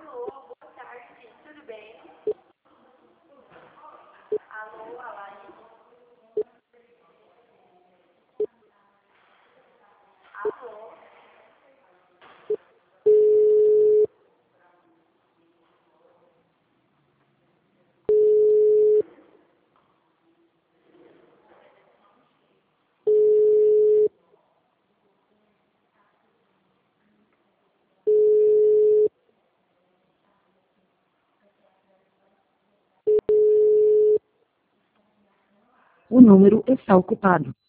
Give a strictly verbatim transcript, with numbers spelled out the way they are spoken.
Alô, boa tarde, tudo bem? Alô, Alain. Alô, O número está ocupado.